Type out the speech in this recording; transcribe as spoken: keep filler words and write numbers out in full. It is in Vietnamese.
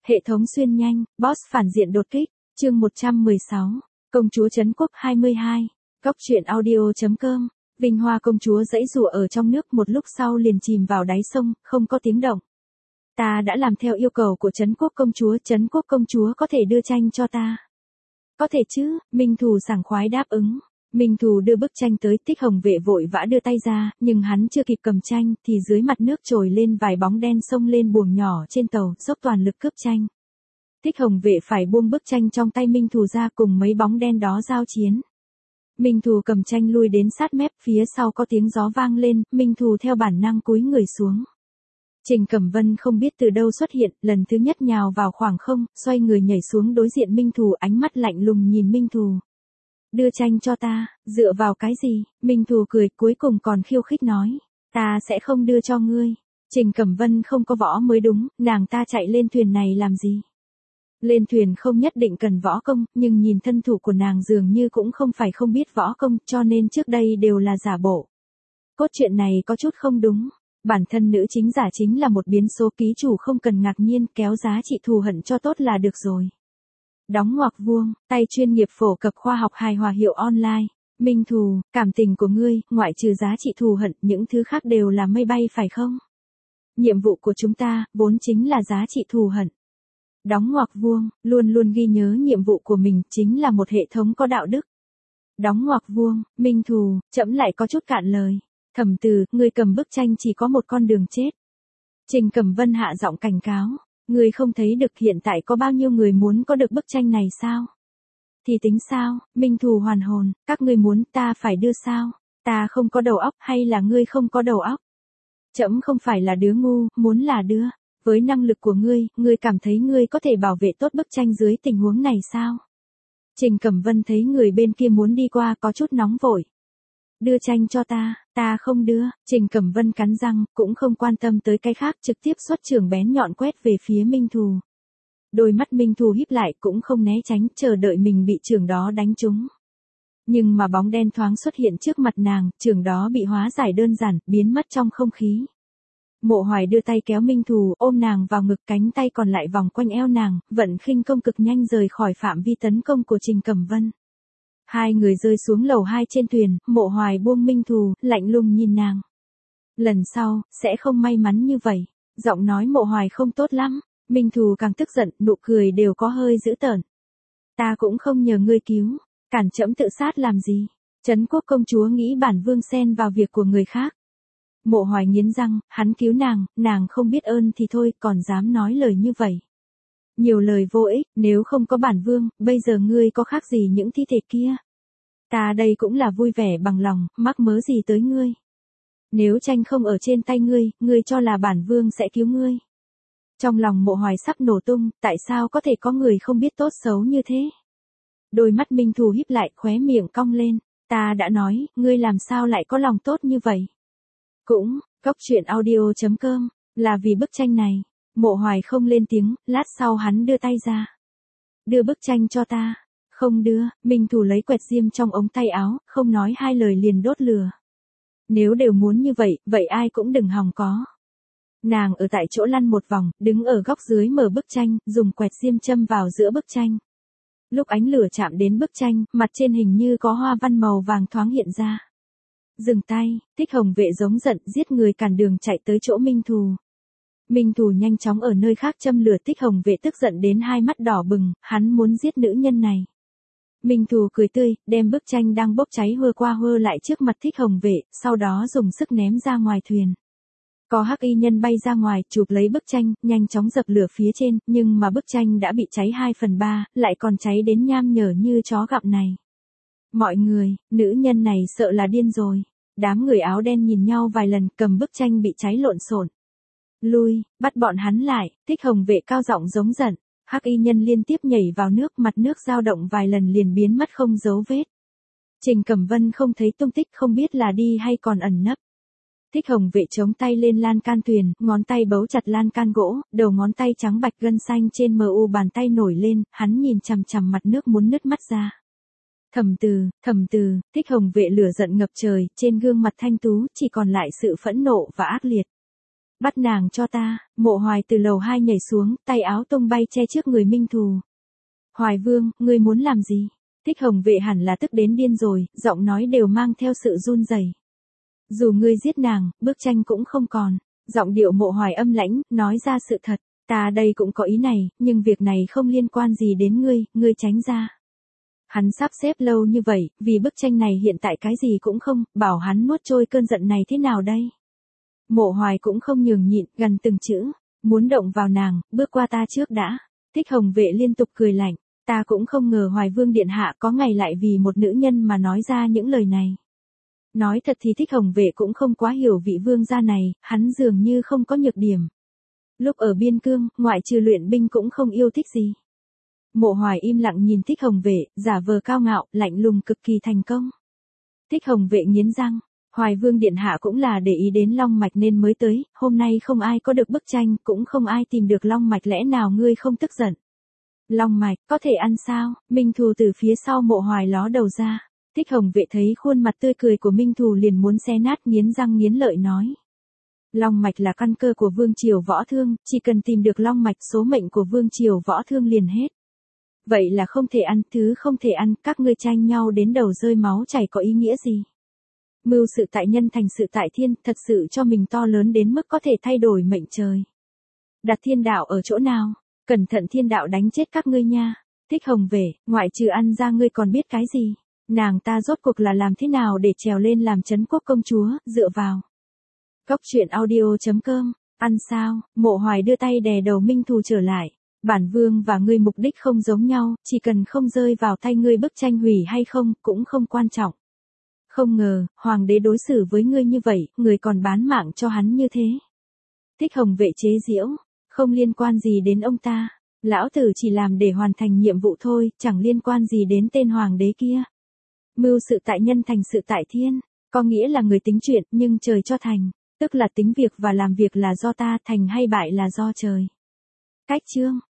Hệ thống xuyên nhanh, boss phản diện đột kích, chương một trăm mười sáu, công chúa trấn quốc hai mươi hai, góc truyện audio.com, Vinh Hoa công chúa giãy giụa ở trong nước một lúc sau liền chìm vào đáy sông, không có tiếng động. Ta đã làm theo yêu cầu của trấn quốc công chúa, trấn quốc công chúa có thể đưa tranh cho ta. Có thể chứ, Minh Thù sảng khoái đáp ứng. Minh Thù đưa bức tranh tới, Tích Hồng Vệ vội vã đưa tay ra, nhưng hắn chưa kịp cầm tranh, thì dưới mặt nước trồi lên vài bóng đen xông lên buồng nhỏ trên tàu, dốc toàn lực cướp tranh. Tích Hồng Vệ phải buông bức tranh trong tay Minh Thù ra cùng mấy bóng đen đó giao chiến. Minh Thù cầm tranh lui đến sát mép, phía sau có tiếng gió vang lên, Minh Thù theo bản năng cúi người xuống. Trình Cẩm Vân không biết từ đâu xuất hiện, lần thứ nhất nhào vào khoảng không, xoay người nhảy xuống đối diện Minh Thù, ánh mắt lạnh lùng nhìn Minh Thù. Đưa tranh cho ta, dựa vào cái gì? Minh Thù cười, cuối cùng còn khiêu khích nói. Ta sẽ không đưa cho ngươi. Trình Cẩm Vân không có võ mới đúng, nàng ta chạy lên thuyền này làm gì? Lên thuyền không nhất định cần võ công, nhưng nhìn thân thủ của nàng dường như cũng không phải không biết võ công, cho nên trước đây đều là giả bộ. Cốt truyện này có chút không đúng. Bản thân nữ chính giả chính là một biến số, ký chủ không cần ngạc nhiên, kéo giá trị thù hận cho tốt là được rồi. Đóng ngoặc vuông, tay chuyên nghiệp phổ cập khoa học hài hòa hiệu online. Minh Thù, cảm tình của ngươi, ngoại trừ giá trị thù hận, những thứ khác đều là mây bay phải không? Nhiệm vụ của chúng ta, vốn chính là giá trị thù hận. Đóng ngoặc vuông, luôn luôn ghi nhớ nhiệm vụ của mình, chính là một hệ thống có đạo đức. Đóng ngoặc vuông, Minh Thù, trẫm lại có chút cạn lời. Thẩm Từ, ngươi cầm bức tranh chỉ có một con đường chết. Trình Cẩm Vân hạ giọng cảnh cáo. Ngươi không thấy được hiện tại có bao nhiêu người muốn có được bức tranh này sao? Thì tính sao? Minh Thù hoàn hồn, các ngươi muốn ta phải đưa sao? Ta không có đầu óc hay là ngươi không có đầu óc? Trẫm không phải là đứa ngu, muốn là đưa. Với năng lực của ngươi, ngươi cảm thấy ngươi có thể bảo vệ tốt bức tranh dưới tình huống này sao? Trình Cẩm Vân thấy người bên kia muốn đi qua có chút nóng vội. Đưa tranh cho ta, ta không đưa. Trình Cẩm Vân cắn răng, cũng không quan tâm tới cái khác, trực tiếp xuất chưởng bén nhọn quét về phía Minh Thù. Đôi mắt Minh Thù híp lại, cũng không né tránh, chờ đợi mình bị chưởng đó đánh trúng. Nhưng mà bóng đen thoáng xuất hiện trước mặt nàng, chưởng đó bị hóa giải đơn giản, biến mất trong không khí. Mộ Hoài đưa tay kéo Minh Thù, ôm nàng vào ngực, cánh tay còn lại vòng quanh eo nàng, vận khinh công cực nhanh rời khỏi phạm vi tấn công của Trình Cẩm Vân. Hai người rơi xuống lầu hai trên thuyền, Mộ Hoài buông Minh Thù, lạnh lùng nhìn nàng. Lần sau, sẽ không may mắn như vậy. Giọng nói Mộ Hoài không tốt lắm. Minh Thù càng tức giận, nụ cười đều có hơi dữ tợn. Ta cũng không nhờ ngươi cứu, cản trẫm tự sát làm gì? Trấn quốc công chúa nghĩ bản vương xen vào việc của người khác. Mộ Hoài nghiến răng, hắn cứu nàng, nàng không biết ơn thì thôi, còn dám nói lời như vậy. Nhiều lời vô ích, nếu không có bản vương, bây giờ ngươi có khác gì những thi thể kia. Ta đây cũng là vui vẻ bằng lòng, mắc mớ gì tới ngươi. Nếu tranh không ở trên tay ngươi, ngươi cho là bản vương sẽ cứu ngươi. Trong lòng Mộ Hoài sắp nổ tung, tại sao có thể có người không biết tốt xấu như thế? Đôi mắt Minh Thù híp lại, khóe miệng cong lên. Ta đã nói, ngươi làm sao lại có lòng tốt như vậy? Cũng, góc truyện audio.com, là vì bức tranh này. Mộ Hoài không lên tiếng, lát sau hắn đưa tay ra. Đưa bức tranh cho ta. Không đưa, Minh Thù lấy quẹt diêm trong ống tay áo, không nói hai lời liền đốt lửa. Nếu đều muốn như vậy, vậy ai cũng đừng hòng có. Nàng ở tại chỗ lăn một vòng, đứng ở góc dưới mở bức tranh, dùng quẹt diêm châm vào giữa bức tranh. Lúc ánh lửa chạm đến bức tranh, mặt trên hình như có hoa văn màu vàng thoáng hiện ra. Dừng tay, Tích Hồng Vệ giống giận, giết người cản đường chạy tới chỗ Minh Thù. Minh Thù nhanh chóng ở nơi khác châm lửa, Tích Hồng Vệ tức giận đến hai mắt đỏ bừng, hắn muốn giết nữ nhân này. Minh Thù cười tươi, đem bức tranh đang bốc cháy hơ qua hơ lại trước mặt Tích Hồng Vệ, sau đó dùng sức ném ra ngoài thuyền. Có hắc y nhân bay ra ngoài, chụp lấy bức tranh, nhanh chóng dập lửa phía trên, nhưng mà bức tranh đã bị cháy hai phần ba, lại còn cháy đến nham nhở như chó gặm này. Mọi người, nữ nhân này sợ là điên rồi. Đám người áo đen nhìn nhau vài lần, cầm bức tranh bị cháy lộn xộn. Lui, bắt bọn hắn lại, Tích Hồng Vệ cao giọng giống giận. Hắc y nhân liên tiếp nhảy vào nước, mặt nước dao động vài lần liền biến mất không dấu vết. Trình Cẩm Vân không thấy tung tích, không biết là đi hay còn ẩn nấp. Tích Hồng Vệ chống tay lên lan can thuyền, ngón tay bấu chặt lan can gỗ, đầu ngón tay trắng bạch gân xanh trên mờ u bàn tay nổi lên, hắn nhìn chằm chằm mặt nước muốn nứt mắt ra. Thẩm Từ, Thẩm Từ, Tích Hồng Vệ lửa giận ngập trời, trên gương mặt thanh tú chỉ còn lại sự phẫn nộ và ác liệt. Bắt nàng cho ta, Mộ Hoài từ lầu hai nhảy xuống, tay áo tung bay che trước người Minh Thù. Hoài Vương, ngươi muốn làm gì? Thích Hồng Vệ hẳn là tức đến điên rồi, giọng nói đều mang theo sự run rẩy. Dù ngươi giết nàng, bức tranh cũng không còn. Giọng điệu Mộ Hoài âm lãnh, nói ra sự thật. Ta đây cũng có ý này, nhưng việc này không liên quan gì đến ngươi, ngươi tránh ra. Hắn sắp xếp lâu như vậy, vì bức tranh này hiện tại cái gì cũng không, bảo hắn nuốt trôi cơn giận này thế nào đây? Mộ Hoài cũng không nhường nhịn, gần từng chữ, muốn động vào nàng, bước qua ta trước đã. Thích Hồng Vệ liên tục cười lạnh, ta cũng không ngờ Hoài Vương điện hạ có ngày lại vì một nữ nhân mà nói ra những lời này. Nói thật thì Thích Hồng Vệ cũng không quá hiểu vị vương gia này, hắn dường như không có nhược điểm. Lúc ở biên cương, ngoại trừ luyện binh cũng không yêu thích gì. Mộ Hoài im lặng nhìn Thích Hồng Vệ, giả vờ cao ngạo, lạnh lùng cực kỳ thành công. Thích Hồng Vệ nghiến răng, Hoài Vương điện hạ cũng là để ý đến long mạch nên mới tới, hôm nay không ai có được bức tranh, cũng không ai tìm được long mạch, lẽ nào ngươi không tức giận? Long mạch, có thể ăn sao? Minh Thù từ phía sau Mộ Hoài ló đầu ra. Thích Hồng Vệ thấy khuôn mặt tươi cười của Minh Thù liền muốn xé nát, nghiến răng nghiến lợi nói. Long mạch là căn cơ của vương triều Võ Thương, chỉ cần tìm được long mạch số mệnh của vương triều Võ Thương liền hết. Vậy là không thể ăn, thứ không thể ăn, các ngươi tranh nhau đến đầu rơi máu chảy có ý nghĩa gì? Mưu sự tại nhân thành sự tại thiên, thật sự cho mình to lớn đến mức có thể thay đổi mệnh trời. Đặt thiên đạo ở chỗ nào? Cẩn thận thiên đạo đánh chết các ngươi nha. Thích Hồng Vệ, ngoại trừ ăn ra ngươi còn biết cái gì? Nàng ta rốt cuộc là làm thế nào để trèo lên làm trấn quốc công chúa, dựa vào. Cốc truyện audio chấm com, ăn sao? Mộ Hoài đưa tay đè đầu Minh Thù trở lại. Bản vương và ngươi mục đích không giống nhau, chỉ cần không rơi vào tay ngươi bức tranh hủy hay không, cũng không quan trọng. Không ngờ, hoàng đế đối xử với ngươi như vậy, người còn bán mạng cho hắn như thế. Thích Hồng Vệ chế giễu, không liên quan gì đến ông ta. Lão tử chỉ làm để hoàn thành nhiệm vụ thôi, chẳng liên quan gì đến tên hoàng đế kia. Mưu sự tại nhân thành sự tại thiên, có nghĩa là người tính chuyện, nhưng trời cho thành, tức là tính việc và làm việc là do ta, thành hay bại là do trời. Cách chương